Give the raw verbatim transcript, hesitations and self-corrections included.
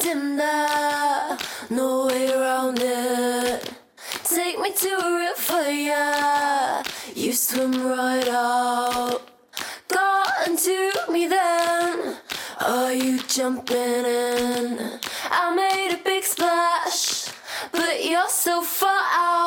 in there, no way around it. Take me to a river, yeah. You swim right out. Got into me then. Are you jumping in? I made a big splash, but you're so far out.